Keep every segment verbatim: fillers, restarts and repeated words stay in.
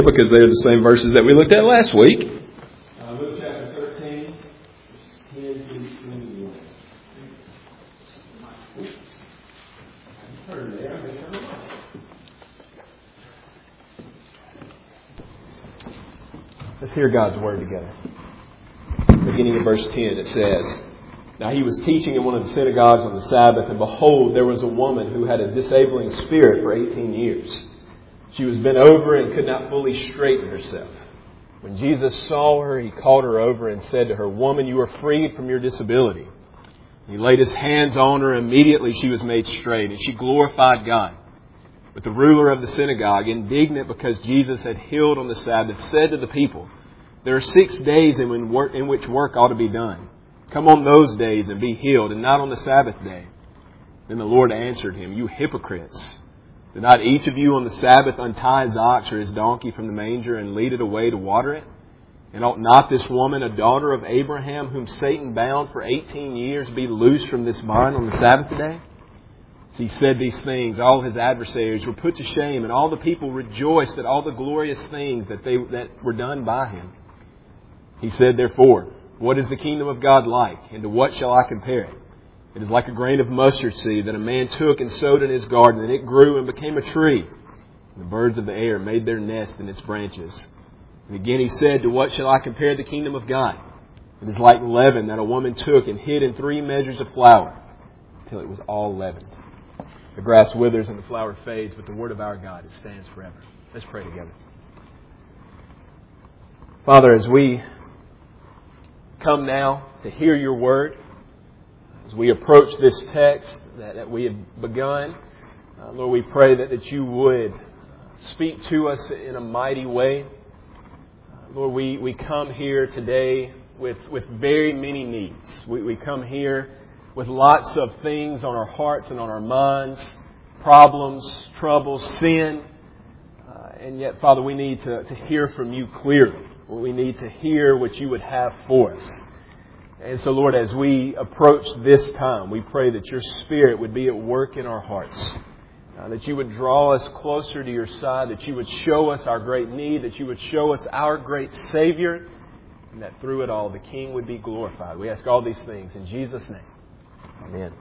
because they're the same verses that we looked at last week. Uh, Luke chapter thirteen, ten through twenty-one. Turn there. I'm going to turn it off. Let's hear God's Word together. Beginning in verse ten, it says, "Now he was teaching in one of the synagogues on the Sabbath, and behold, there was a woman who had a disabling spirit for eighteen years. She was bent over and could not fully straighten herself. When Jesus saw her, He called her over and said to her, 'Woman, you are freed from your disability.' He laid His hands on her, and immediately she was made straight, and she glorified God. But the ruler of the synagogue, indignant because Jesus had healed on the Sabbath, said to the people, 'There are six days in which work ought to be done. Come on those days and be healed, and not on the Sabbath day.' Then the Lord answered him, 'You hypocrites! Did not each of you on the Sabbath untie his ox or his donkey from the manger and lead it away to water it? And ought not this woman, a daughter of Abraham, whom Satan bound for eighteen years, be loosed from this bond on the Sabbath day?' As he said these things, all his adversaries were put to shame, and all the people rejoiced at all the glorious things that they that were done by him. He said, therefore, what is the kingdom of God like, and to what shall I compare it? It is like a grain of mustard seed that a man took and sowed in his garden, and it grew and became a tree. And the birds of the air made their nest in its branches. And again he said, to what shall I compare the kingdom of God? It is like leaven that a woman took and hid in three measures of flour, till it was all leavened. The grass withers and the flower fades, but the word of our God, it stands forever." Let's pray together. Father, as we come now to hear your word, as we approach this text that, that we have begun, uh, Lord, we pray that, that you would speak to us in a mighty way. Uh, Lord, we, we come here today with, with very many needs. We, we come here with lots of things on our hearts and on our minds, problems, troubles, sin. Uh, and yet, Father, we need to, to hear from you clearly. We need to hear what you would have for us. And so, Lord, as we approach this time, we pray that your Spirit would be at work in our hearts. Uh, that you would draw us closer to your side, that you would show us our great need, that you would show us our great Savior, and that through it all the King would be glorified. We ask all these things in Jesus' name. Amen.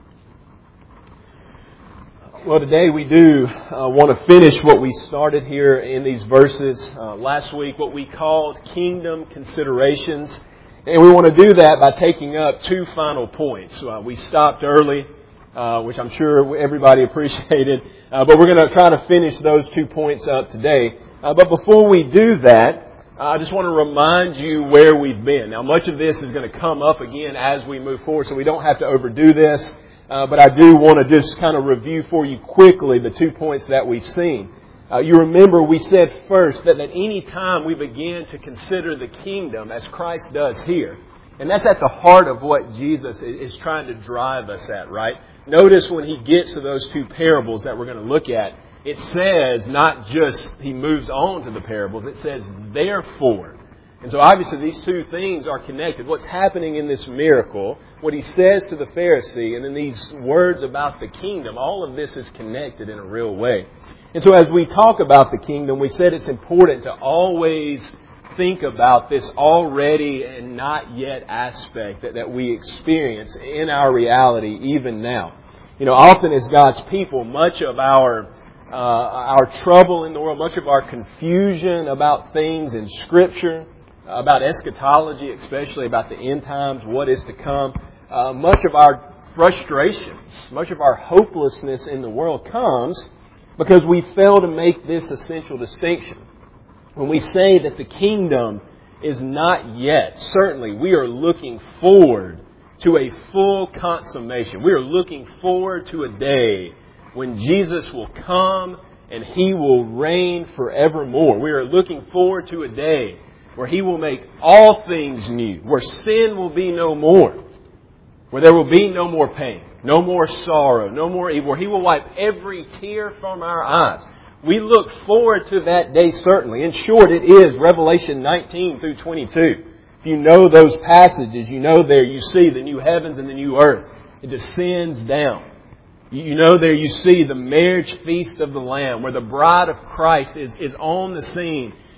Well, today we do uh, want to finish what we started here in these verses uh, last week, what we called kingdom considerations. And we want to do that by taking up two final points. Uh, we stopped early, uh, which I'm sure everybody appreciated, uh, but we're going to try to finish those two points up today. Uh, but before we do that, I just want to remind you where we've been. Now, much of this is going to come up again as we move forward, so we don't have to overdo this. Uh, but I do want to just kind of review for you quickly the two points that we've seen. Uh, you remember we said first that at any time we begin to consider the kingdom as Christ does here. And that's at the heart of what Jesus is trying to drive us at, right? Notice when he gets to those two parables that we're going to look at, it says not just he moves on to the parables, it says therefore. And so obviously these two things are connected. What's happening in this miracle, what he says to the Pharisee, and then these words about the kingdom, all of this is connected in a real way. And so as we talk about the kingdom, we said it's important to always think about this already and not yet aspect that, that we experience in our reality even now. You know, often as God's people, much of our uh, our trouble in the world, much of our confusion about things in Scripture, about eschatology, especially about the end times, what is to come, uh, much of our frustrations, much of our hopelessness in the world comes because we fail to make this essential distinction. When we say that the kingdom is not yet, certainly we are looking forward to a full consummation. We are looking forward to a day when Jesus will come and He will reign forevermore. We are looking forward to a day where He will make all things new, where sin will be no more, where there will be no more pain, no more sorrow, no more evil, where He will wipe every tear from our eyes. We look forward to that day certainly. In short, it is Revelation nineteen through twenty-two. If you know those passages, you know there you see the new heavens and the new earth. It descends down. You know there you see the marriage feast of the Lamb, where the bride of Christ is, is on the scene.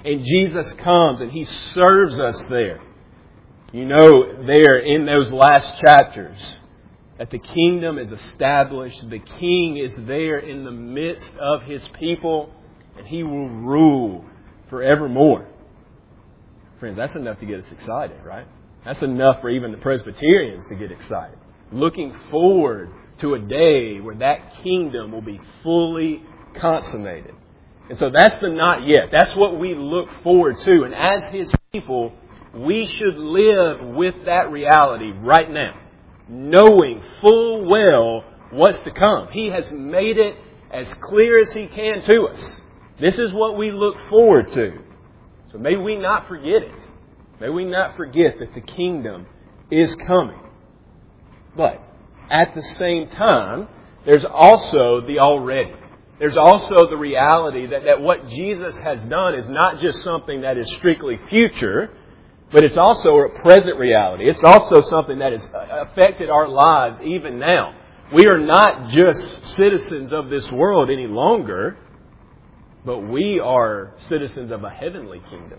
and Jesus comes and He serves us there. You know, there in those last chapters, that the kingdom is established. The King is there in the midst of His people, and He will rule forevermore. Friends, that's enough to get us excited, right? That's enough for even the Presbyterians to get excited. Looking forward to a day where that kingdom will be fully consummated. And so that's the not yet. That's what we look forward to. And as His people, we should live with that reality right now, knowing full well what's to come. He has made it as clear as He can to us. This is what we look forward to. So may we not forget it. May we not forget that the kingdom is coming. But at the same time, there's also the already. There's also the reality that, that what Jesus has done is not just something that is strictly future, but it's also a present reality. It's also something that has affected our lives even now. We are not just citizens of this world any longer, but we are citizens of a heavenly kingdom.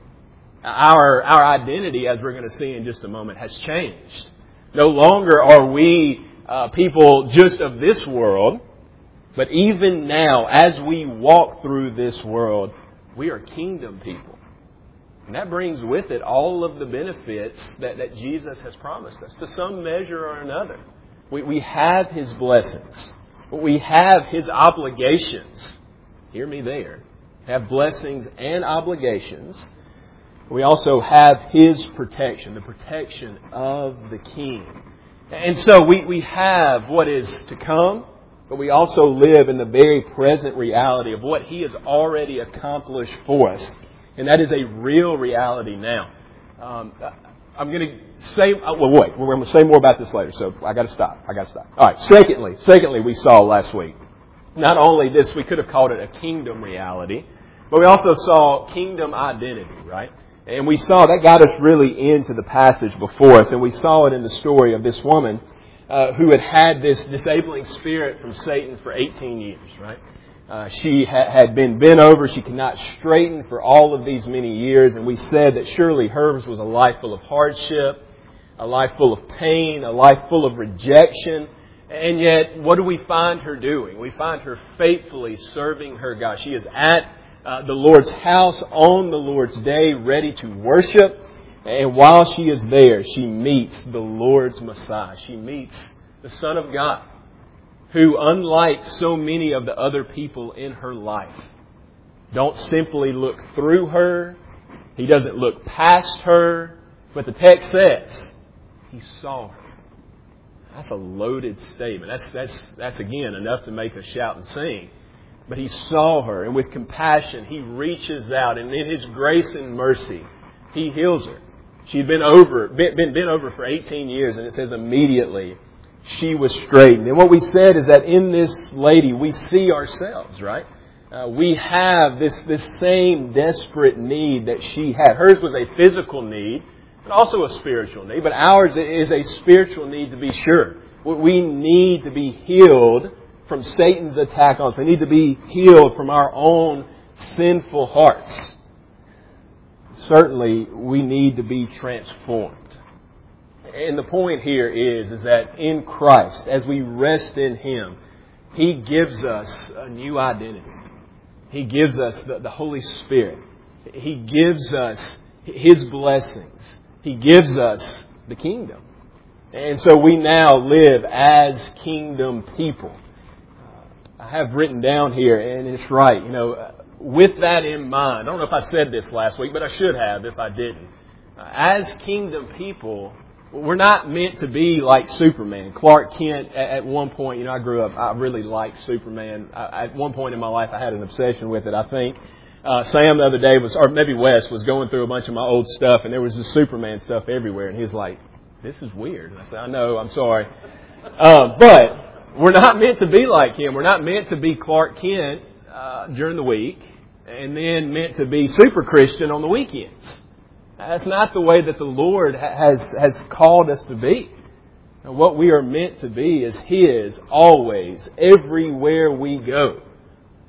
Our, our identity, as we're going to see in just a moment, has changed. No longer are we uh, people just of this world, but even now, as we walk through this world, we are kingdom people. And that brings with it all of the benefits that, that Jesus has promised us, to some measure or another. We, we have His blessings. We have His obligations. Hear me there. Have blessings and obligations. We also have His protection, the protection of the King. And so we, we have what is to come, but we also live in the very present reality of what He has already accomplished for us. And that is a real reality now. Um, I'm going to say, well, wait, we're going to say more about this later, so I got to stop. I got to stop. All right, secondly, secondly, we saw last week, not only this, we could have called it a kingdom reality, but we also saw kingdom identity, right? And we saw, that got us really into the passage before us, and we saw it in the story of this woman uh, who had had this disabling spirit from Satan for eighteen years, right? Uh, she ha- had been bent over. She could not straighten for all of these many years. And we said that surely hers was a life full of hardship, a life full of pain, a life full of rejection. And yet, what do we find her doing? We find her faithfully serving her God. She is at uh, the Lord's house on the Lord's day, ready to worship. And while she is there, she meets the Lord's Messiah. She meets the Son of God, who, unlike so many of the other people in her life, don't simply look through her. He doesn't look past her. But the text says, He saw her. That's a loaded statement. That's, that's, that's again, enough to make us shout and sing. But He saw her, and with compassion, He reaches out, and in His grace and mercy, He heals her. She'd been over, been, been, been over for eighteen years, and it says immediately she was straightened. And what we said is that in this lady, we see ourselves, right? Uh, we have this, this same desperate need that she had. Hers was a physical need, but also a spiritual need. But ours is a spiritual need, to be sure. We need to be healed from Satan's attack on us. We need to be healed from our own sinful hearts. Certainly, we need to be transformed. And the point here is, is that in Christ, as we rest in Him, He gives us a new identity. He gives us the, the Holy Spirit. He gives us His blessings. He gives us the kingdom. And so we now live as kingdom people. I have written down here, and it's right, you know, with that in mind, I don't know if I said this last week, but I should have if I didn't. As kingdom people, we're not meant to be like Superman. Clark Kent, at one point, you know, I grew up, I really liked Superman. At one point in my life, I had an obsession with it, I think. Uh, Sam the other day was, or maybe Wes, was going through a bunch of my old stuff, and there was the Superman stuff everywhere, and he was like, this is weird. And I said, I know, I'm sorry. Uh, but we're not meant to be like him. We're not meant to be Clark Kent uh, during the week, and then meant to be super Christian on the weekends. That's not the way that the Lord has, has called us to be. And what we are meant to be is His always, everywhere we go.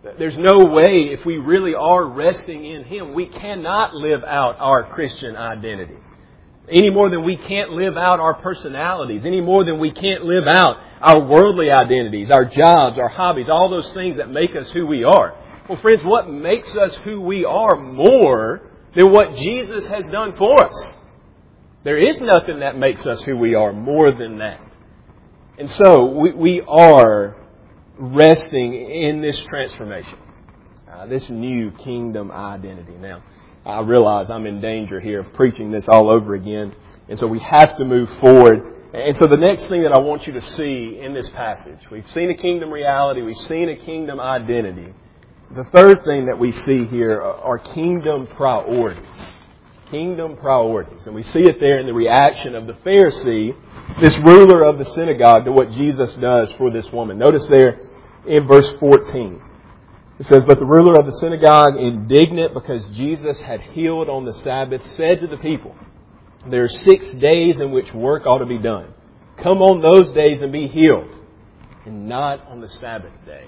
There's no way, if we really are resting in Him, we cannot live out our Christian identity. Any more than we can't live out our personalities. Any more than we can't live out our worldly identities, our jobs, our hobbies, all those things that make us who we are. Well, friends, what makes us who we are more than what Jesus has done for us? There is nothing that makes us who we are more than that. And so, we, we are resting in this transformation, uh, this new kingdom identity. Now, I realize I'm in danger here of preaching this all over again, and so we have to move forward. And so the next thing that I want you to see in this passage, we've seen a kingdom reality, we've seen a kingdom identity. The third thing that we see here are kingdom priorities. Kingdom priorities. And we see it there in the reaction of the Pharisee, this ruler of the synagogue, to what Jesus does for this woman. Notice there in verse fourteen. It says, "But the ruler of the synagogue, indignant because Jesus had healed on the Sabbath, said to the people, 'There are six days in which work ought to be done. Come on those days and be healed, and not on the Sabbath day.'"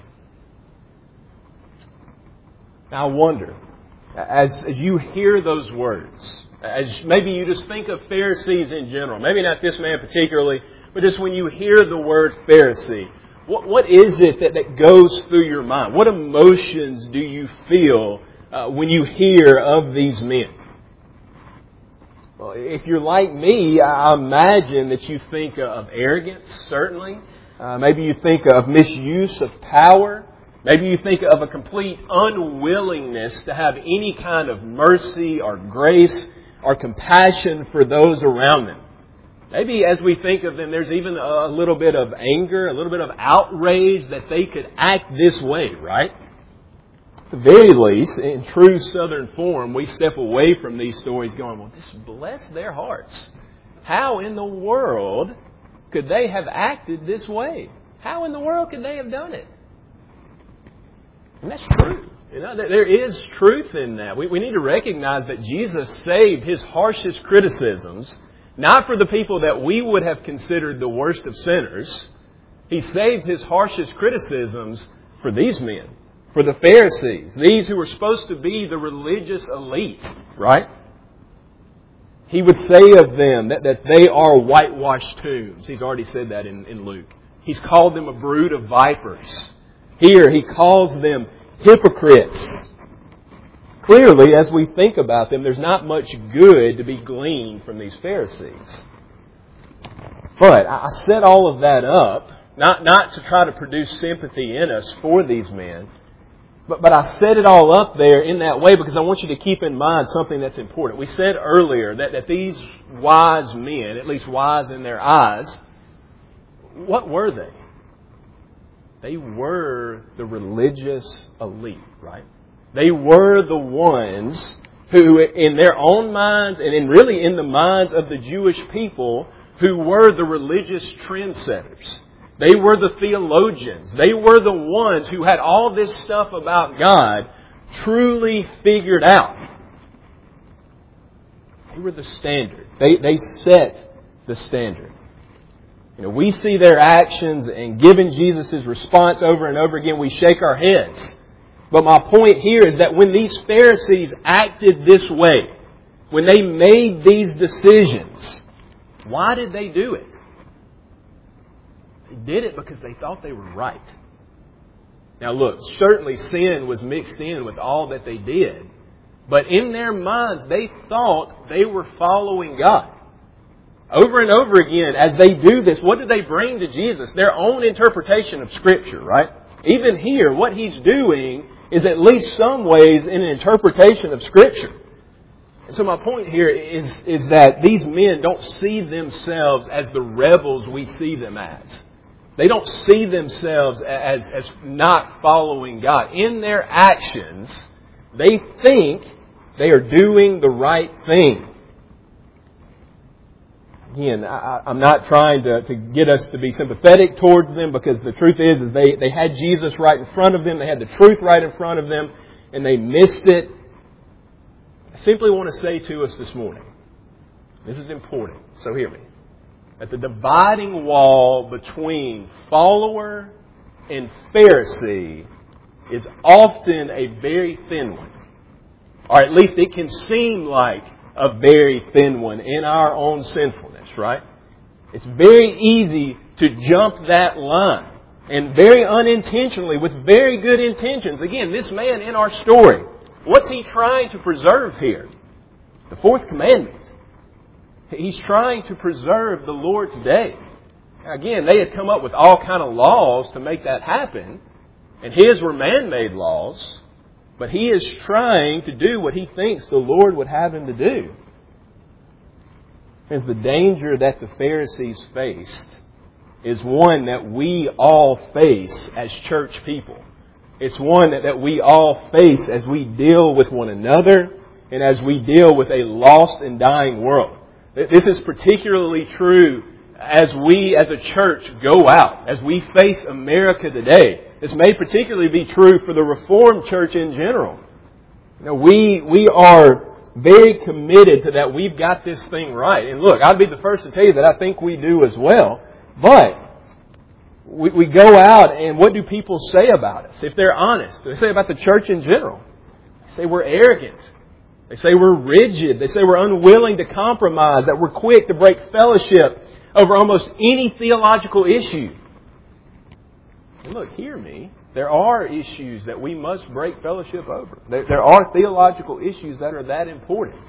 Now I wonder, as, as you hear those words, as maybe you just think of Pharisees in general, maybe not this man particularly, but just when you hear the word Pharisee, what, what is it that, that goes through your mind? What emotions do you feel uh, when you hear of these men? Well, if you're like me, I imagine that you think of arrogance, certainly. Uh, maybe you think of misuse of power. Maybe you think of a complete unwillingness to have any kind of mercy or grace or compassion for those around them. Maybe as we think of them, there's even a little bit of anger, a little bit of outrage that they could act this way, right? At the very least, in true Southern form, we step away from these stories going, well, just bless their hearts. How in the world could they have acted this way? How in the world could they have done it? And that's true. You know, there is truth in that. We, we need to recognize that Jesus saved His harshest criticisms, not for the people that we would have considered the worst of sinners. He saved His harshest criticisms for these men, for the Pharisees, these who were supposed to be the religious elite, right? He would say of them that, that they are whitewashed tombs. He's already said that in, in Luke. He's called them a brood of vipers. Here, He calls them hypocrites. Clearly, as we think about them, there's not much good to be gleaned from these Pharisees. But I set all of that up, not, not to try to produce sympathy in us for these men, but, but I set it all up there in that way because I want you to keep in mind something that's important. We said earlier that, that these wise men, at least wise in their eyes, what were they? They were the religious elite, right? They were the ones who, in their own minds and in really in the minds of the Jewish people, who were the religious trendsetters. They were the theologians. They were the ones who had all this stuff about God truly figured out. They were the standard. They, they set the standard. You know, we see their actions and given Jesus' response over and over again, we shake our heads. But my point here is that when these Pharisees acted this way, when they made these decisions, why did they do it? They did it because they thought they were right. Now look, certainly sin was mixed in with all that they did. But in their minds, they thought they were following God. Over and over again, as they do this, what do they bring to Jesus? Their own interpretation of Scripture, right? Even here, what He's doing is at least some ways in an interpretation of Scripture. And so my point here is, is that these men don't see themselves as the rebels we see them as. They don't see themselves as, as not following God. In their actions, they think they are doing the right thing. Again, I, I'm not trying to, to get us to be sympathetic towards them because the truth is, is they, they had Jesus right in front of them. They had the truth right in front of them and they missed it. I simply want to say to us this morning, this is important, so hear me, that the dividing wall between follower and Pharisee is often a very thin one. Or at least it can seem like a very thin one in our own sinfulness, right? It's very easy to jump that line. And very unintentionally, with very good intentions. Again, this man in our story, what's he trying to preserve here? The fourth commandment. He's trying to preserve the Lord's Day. Again, they had come up with all kind of laws to make that happen. And his were man-made laws. But he is trying to do what he thinks the Lord would have him to do. As the danger that the Pharisees faced is one that we all face as church people. It's one that, that we all face as we deal with one another and as we deal with a lost and dying world. This is particularly true as we as a church go out, as we face America today. This may particularly be true for the Reformed Church in general. You know, we we are very committed to that we've got this thing right. And look, I'd be the first to tell you that I think we do as well. But we, we go out and what do people say about us? If they're honest, they say about the church in general. They say we're arrogant. They say we're rigid. They say we're unwilling to compromise, that we're quick to break fellowship over almost any theological issue. And look, hear me. There are issues that we must break fellowship over. There, there are theological issues that are that important.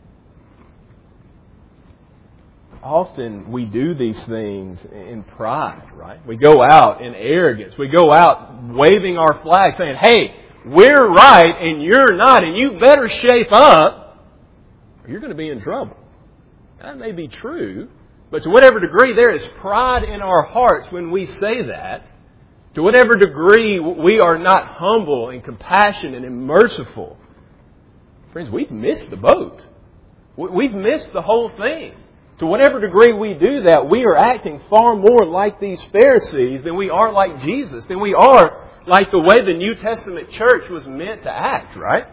Often we do these things in pride, right? We go out in arrogance. We go out waving our flag saying, hey, we're right and you're not, and you better shape up or you're going to be in trouble. That may be true, but to whatever degree there is pride in our hearts when we say that, to whatever degree we are not humble and compassionate and merciful, friends, we've missed the boat. We've missed the whole thing. To whatever degree we do that, we are acting far more like these Pharisees than we are like Jesus, than we are like the way the New Testament church was meant to act, right?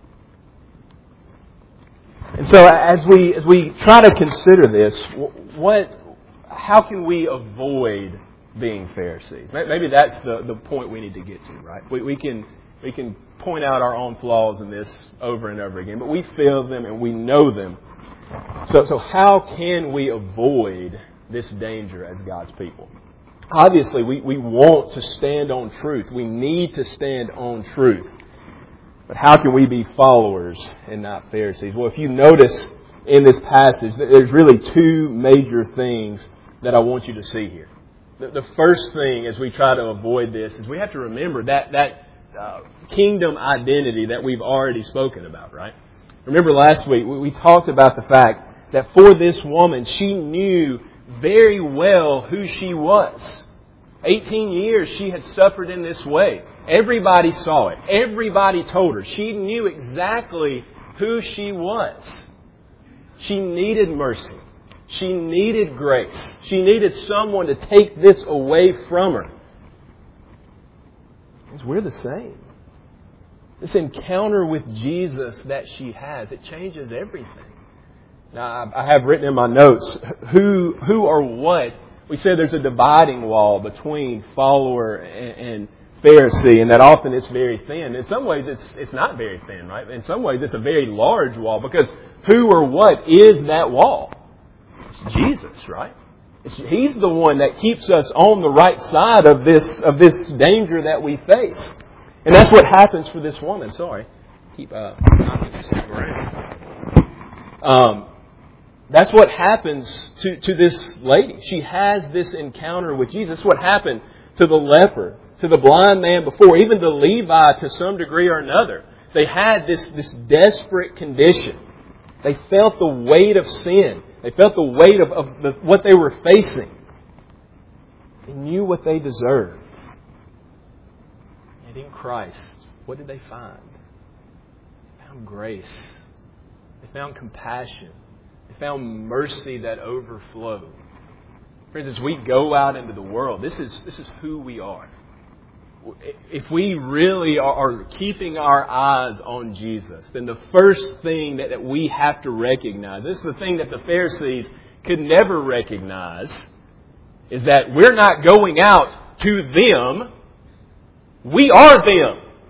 And so as we as we try to consider this, what, how can we avoid being Pharisees? Maybe that's the, the point we need to get to, right? We, we can we can point out our own flaws in this over and over again, but we feel them and we know them. So, so how can we avoid this danger as God's people? Obviously, we, we want to stand on truth. We need to stand on truth. But how can we be followers and not Pharisees? Well, if you notice in this passage, there's really two major things that I want you to see here. The, the first thing as we try to avoid this is we have to remember that, that uh, kingdom identity that we've already spoken about, right? Remember last week, we talked about the fact that for this woman, she knew very well who she was. eighteen years she had suffered in this way. Everybody saw it. Everybody told her. She knew exactly who she was. She needed mercy. She needed grace. She needed someone to take this away from her. Because we're the same. This encounter with Jesus that she has, it changes everything. Now, I have written in my notes, who who or what, we say there's a dividing wall between follower and, and Pharisee, and that often it's very thin. In some ways, it's it's not very thin, right? In some ways, it's a very large wall, because who or what is that wall? It's Jesus, right? It's, he's the one that keeps us on the right side of this of this danger that we face. And that's what happens for this woman. Sorry. Keep uh, um, that's what happens to, to this lady. She has this encounter with Jesus. That's what happened to the leper, to the blind man before, even to Levi to some degree or another. They had this, this desperate condition. They felt the weight of sin. They felt the weight of, of the, what they were facing. They knew what they deserved. And in Christ, what did they find? They found grace. They found compassion. They found mercy that overflowed. Friends, as we go out into the world, this is this is who we are. If we really are keeping our eyes on Jesus, then the first thing that, that we have to recognize, this is the thing that the Pharisees could never recognize, is that we're not going out to them. We are them.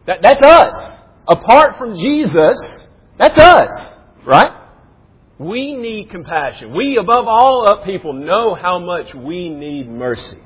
That, that's us. Apart from Jesus, that's us, right? We need compassion. We, above all other people, know how much we need mercy.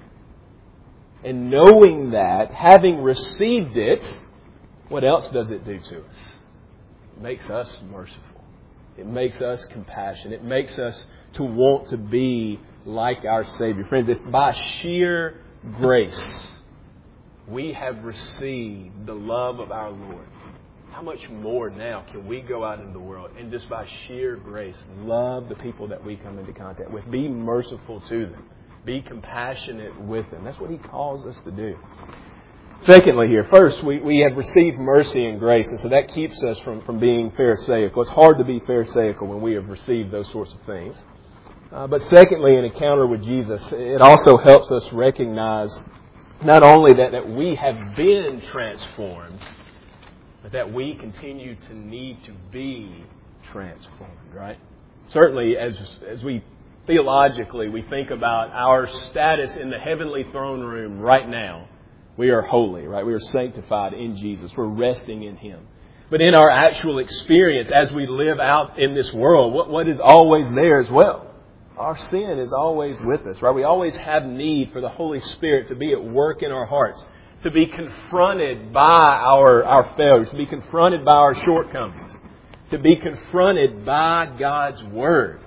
And knowing that, having received it, what else does it do to us? It makes us merciful. It makes us compassionate. It makes us to want to be like our Savior. Friends, if by sheer grace we have received the love of our Lord, how much more now can we go out into the world and just by sheer grace love the people that we come into contact with? Be merciful to them. Be compassionate with them. That's what He calls us to do. Secondly here, first, we, we have received mercy and grace, and so that keeps us from, from being pharisaical. It's hard to be pharisaical when we have received those sorts of things. Uh, but secondly, an encounter with Jesus, it also helps us recognize not only that, that we have been transformed, but that we continue to need to be transformed, right? Certainly, as as we theologically, we think about our status in the heavenly throne room right now. We are holy, right? We are sanctified in Jesus. We're resting in Him. But in our actual experience, as we live out in this world, what, what is always there as well? Our sin is always with us, right? We always have need for the Holy Spirit to be at work in our hearts, to be confronted by our, our failures, to be confronted by our shortcomings, to be confronted by God's Word.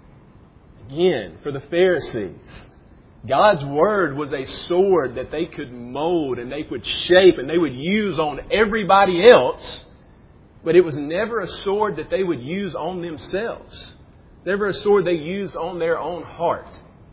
Again, for the Pharisees, God's Word was a sword that they could mold and they could shape and they would use on everybody else, but it was never a sword that they would use on themselves. Never a sword they used on their own heart.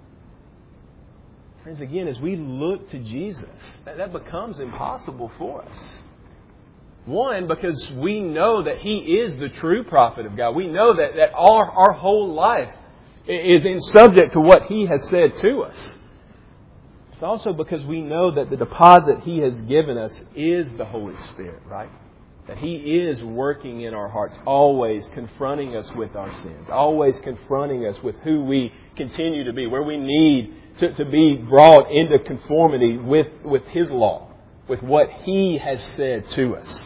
Friends, again, as we look to Jesus, that, that becomes impossible for us. One, because we know that He is the true prophet of God. We know that, that our, our whole life is in subject to what He has said to us. It's also because we know that the deposit He has given us is the Holy Spirit, right? That He is working in our hearts, always confronting us with our sins, always confronting us with who we continue to be, where we need to, to be brought into conformity with, with His law, with what He has said to us.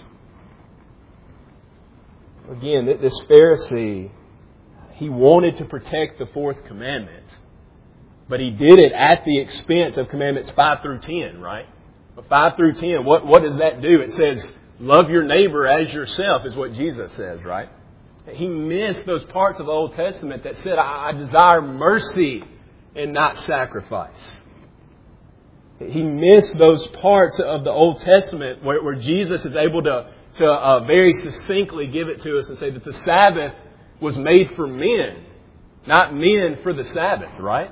Again, this Pharisee, he wanted to protect the fourth commandment, but he did it at the expense of commandments five through ten, right? But five through ten, what, what does that do? It says, love your neighbor as yourself is what Jesus says, right? He missed those parts of the Old Testament that said, I desire mercy and not sacrifice. He missed those parts of the Old Testament where, where Jesus is able to, to uh, very succinctly give it to us and say that the Sabbath was made for men, not men for the Sabbath, right?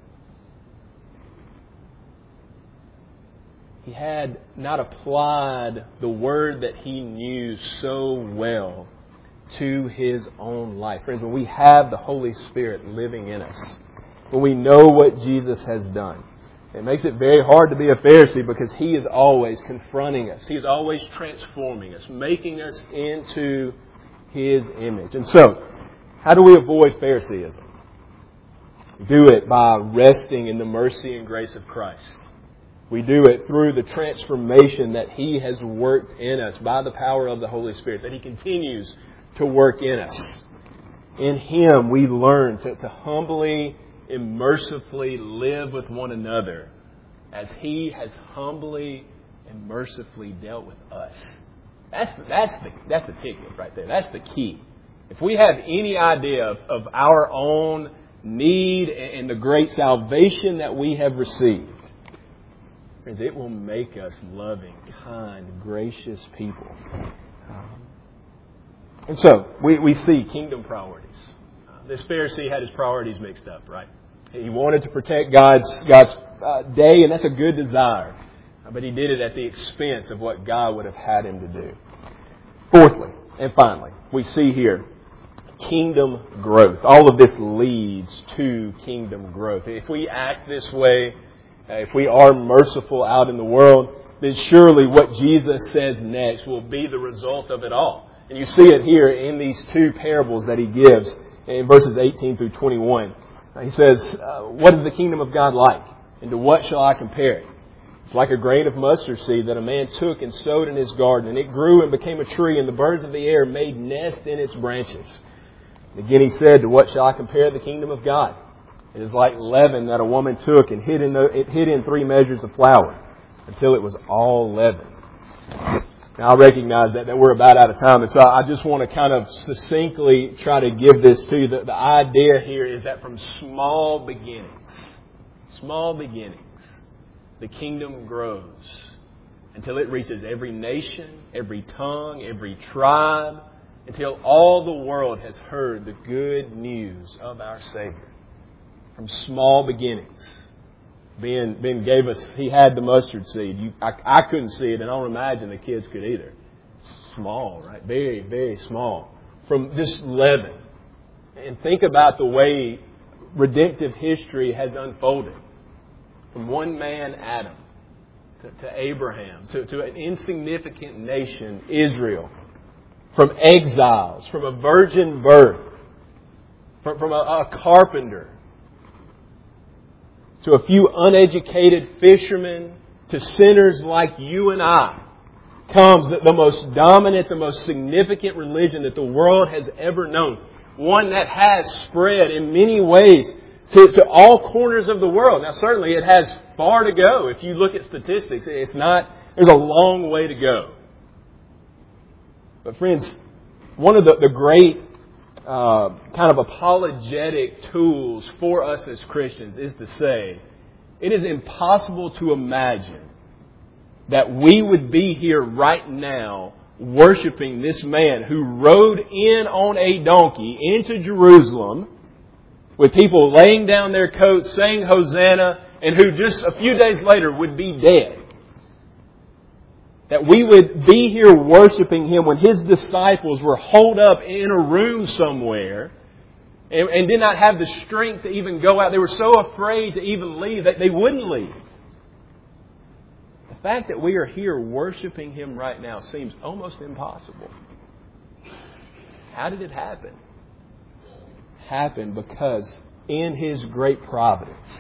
He had not applied the Word that he knew so well to his own life. Friends, when we have the Holy Spirit living in us, when we know what Jesus has done, it makes it very hard to be a Pharisee because He is always confronting us. He is always transforming us, making us into His image. And so, how do we avoid Phariseeism? We do it by resting in the mercy and grace of Christ. We do it through the transformation that He has worked in us by the power of the Holy Spirit, that He continues to work in us. In Him we learn to, to humbly and mercifully live with one another as He has humbly and mercifully dealt with us. That's the, that's the, that's the ticket right there. That's the key. If we have any idea of, of our own need and the great salvation that we have received, friends, it will make us loving, kind, gracious people. Um, and so, we, we see kingdom priorities. Uh, this Pharisee had his priorities mixed up, right? He wanted to protect God's, God's uh, day, and that's a good desire. Uh, but he did it at the expense of what God would have had him to do. Fourthly, and finally, we see here kingdom growth. All of this leads to kingdom growth. If we act this way, if we are merciful out in the world, then surely what Jesus says next will be the result of it all. And you see it here in these two parables that He gives in verses eighteen through twenty-one. He says, uh, what is the kingdom of God like? And to what shall I compare it? It's like a grain of mustard seed that a man took and sowed in his garden, and it grew and became a tree, and the birds of the air made nest in its branches. And again he said, to what shall I compare the kingdom of God? It is like leaven that a woman took and hid in, the, it hid in three measures of flour until it was all leavened. Now I recognize that, that we're about out of time, and so I just want to kind of succinctly try to give this to you. The, the idea here is that from small beginnings, small beginnings, the kingdom grows until it reaches every nation, every tongue, every tribe, until all the world has heard the good news of our Savior. From small beginnings. Ben, Ben gave us, he had the mustard seed. You, I, I couldn't see it, and I don't imagine the kids could either. Small, right? Very, very small. From this leaven. And think about the way redemptive history has unfolded. From one man, Adam, to, to Abraham, to, to an insignificant nation, Israel. From exiles, from a virgin birth, from, from a, a carpenter, to a few uneducated fishermen, to sinners like you and I, comes the, the most dominant, the most significant religion that the world has ever known. One that has spread in many ways to, to all corners of the world. Now certainly it has far to go. If you look at statistics, it's not, there's a long way to go. But friends, one of the, the great uh, kind of apologetic tools for us as Christians is to say, it is impossible to imagine that we would be here right now worshiping this man who rode in on a donkey into Jerusalem with people laying down their coats, saying Hosanna, and who just a few days later would be dead. That we would be here worshiping Him when His disciples were holed up in a room somewhere and, and did not have the strength to even go out. They were so afraid to even leave that they wouldn't leave. The fact that we are here worshiping Him right now seems almost impossible. How did it happen? It happened because in His great providence,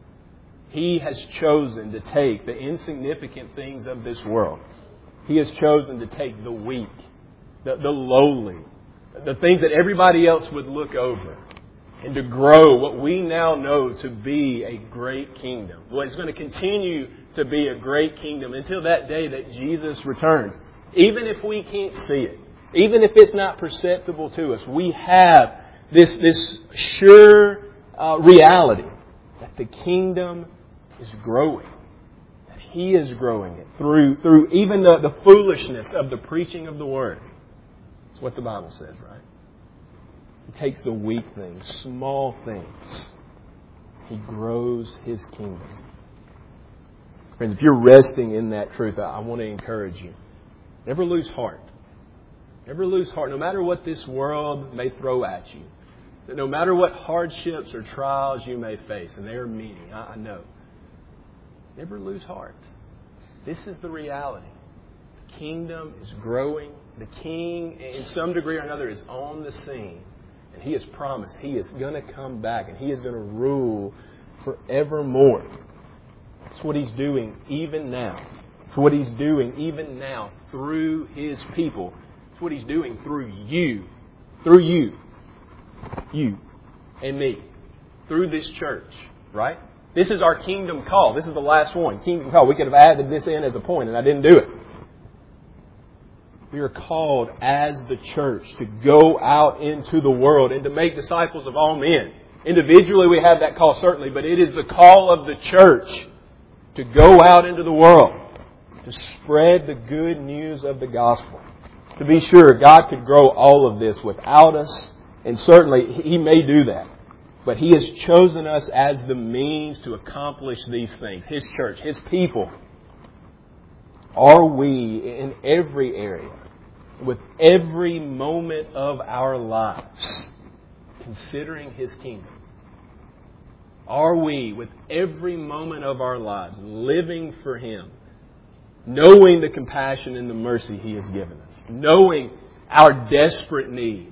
He has chosen to take the insignificant things of this world. He has chosen to take the weak, the, the lowly, the things that everybody else would look over, and to grow what we now know to be a great kingdom. Well, it's going to continue to be a great kingdom until that day that Jesus returns. Even if we can't see it, even if it's not perceptible to us, we have this, this sure uh, reality that the kingdom is growing. He is growing it through through even the, the foolishness of the preaching of the Word. That's what the Bible says, right? He takes the weak things, small things. He grows His kingdom. Friends, if you're resting in that truth, I want to encourage you. Never lose heart. Never lose heart. No matter what this world may throw at you. No matter what hardships or trials you may face, and they are many, I, I know. Never lose heart. This is the reality. The kingdom is growing. The King, in some degree or another, is on the scene. And He has promised He is going to come back and He is going to rule forevermore. That's what He's doing even now. It's what He's doing even now through His people. It's what He's doing through you. Through you. You and me. Through this church. Right? This is our kingdom call. This is the last one. Kingdom call. We could have added this in as a point, and I didn't do it. We are called as the church to go out into the world and to make disciples of all men. Individually, we have that call, certainly, but it is the call of the church to go out into the world, to spread the good news of the gospel. To be sure, God could grow all of this without us, and certainly He may do that. But He has chosen us as the means to accomplish these things. His church, His people. Are we in every area, with every moment of our lives, considering His kingdom? Are we, with every moment of our lives, living for Him, knowing the compassion and the mercy He has given us, knowing our desperate need?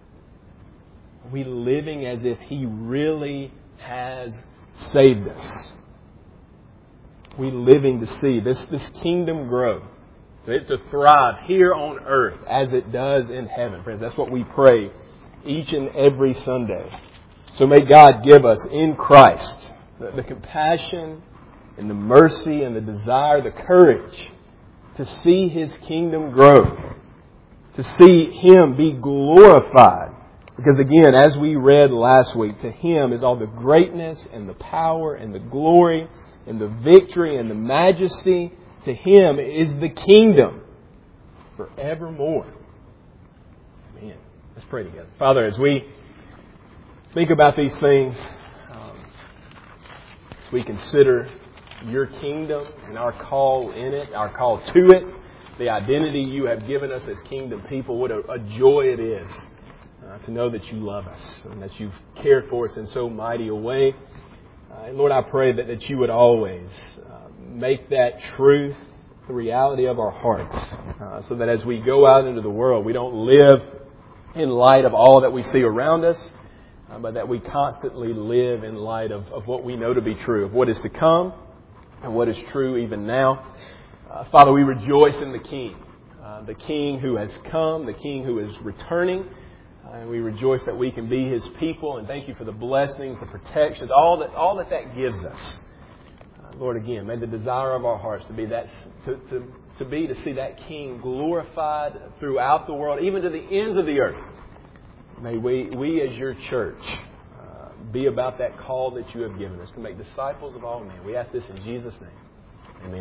Are we living as if He really has saved us? we living to see this, this kingdom grow, for it to thrive here on earth as it does in heaven. Friends, that's what we pray each and every Sunday. So may God give us in Christ the, the compassion and the mercy and the desire, the courage to see His kingdom grow, to see Him be glorified. Because again, as we read last week, to Him is all the greatness and the power and the glory and the victory and the majesty. To Him is the kingdom forevermore. Amen. Let's pray together. Father, as we think about these things, um, as we consider Your kingdom and our call in it, our call to it, the identity You have given us as kingdom people, what a, a joy it is uh, to know that You love us and that You've cared for us in so mighty a way. Uh, and Lord, I pray that, that You would always uh, make that truth the reality of our hearts, uh, so that as we go out into the world, we don't live in light of all that we see around us, uh, but that we constantly live in light of, of what we know to be true, of what is to come, and what is true even now. Uh, Father, we rejoice in the King, uh, the King who has come, the King who is returning. Uh, and we rejoice that we can be His people. And thank You for the blessings, the protections, all that all that, that gives us. Uh, Lord, again, may the desire of our hearts to be that to, to, to be to see that King glorified throughout the world, even to the ends of the earth. May we, we as Your church, be about that call that You have given us to make disciples of all men. We ask this in Jesus' name. Amen.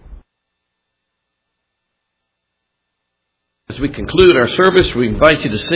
As we conclude our service, we invite you to sing